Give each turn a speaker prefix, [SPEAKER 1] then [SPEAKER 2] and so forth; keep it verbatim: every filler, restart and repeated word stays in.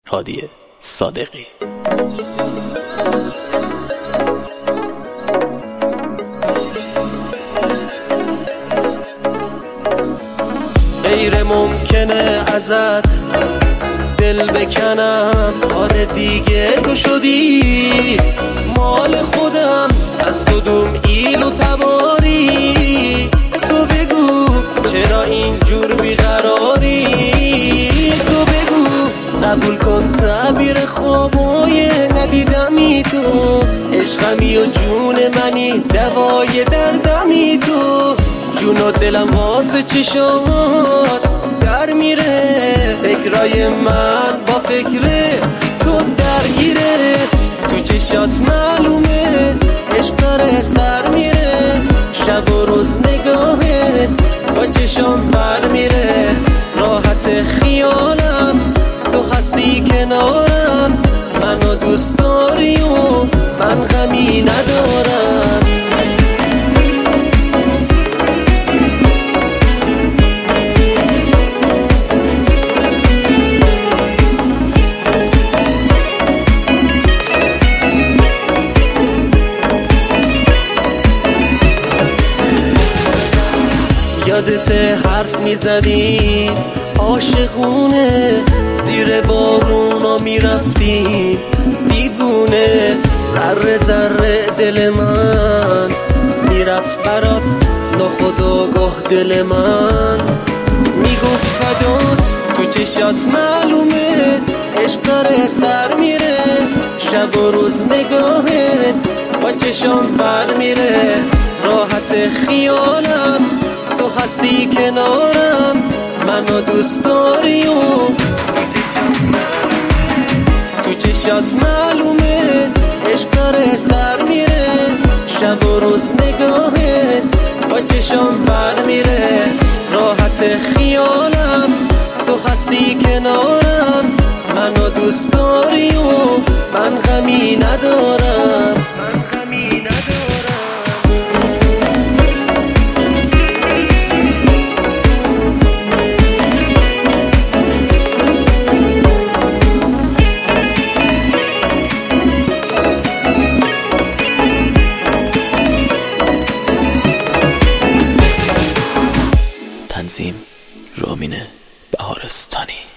[SPEAKER 1] هادی صادقی.
[SPEAKER 2] غیر ممکنه ازت دل بکنم، آره دیگه تو شدی مال خودم، از کدوم ایل و تباری؟ تو بگو چرا اینجور بیقراری؟ تو بگو قبول کن تعبیر خوابای ندیدمی، تو عشقمی و جون منی، دوای دردمی، تو جون و دلم واسه چشات در میره، فکرای من با فکر تو درگیره، تو چشات معلومه عشق داره سر میره، شب و روز نگاهت با چشام بر میره، راحت خیالم تو هستی کنارم، منو دوست داری و من غمی ندارم. یادت حرف میزدیم عاشقونه، زیر بارونا میرفتیم دیوونه، ذره ذره دل من میرفت برات ناخودآگاه، دل من میگفت فدات، تو چشات معلومه عشق داره سر میره، شب و روز نگاهت با چشام بر میره، راحت خیالم تو هستی کنارم، منو دوست داری و تو چشات معلومه عشق داره سر میره، شب و روز نگاهت با چشام بر میره، راحت خیالم تو هستی کنارم، منو دوست داری و من غمی ندارم.
[SPEAKER 1] تنظیم رامین بهارستانی.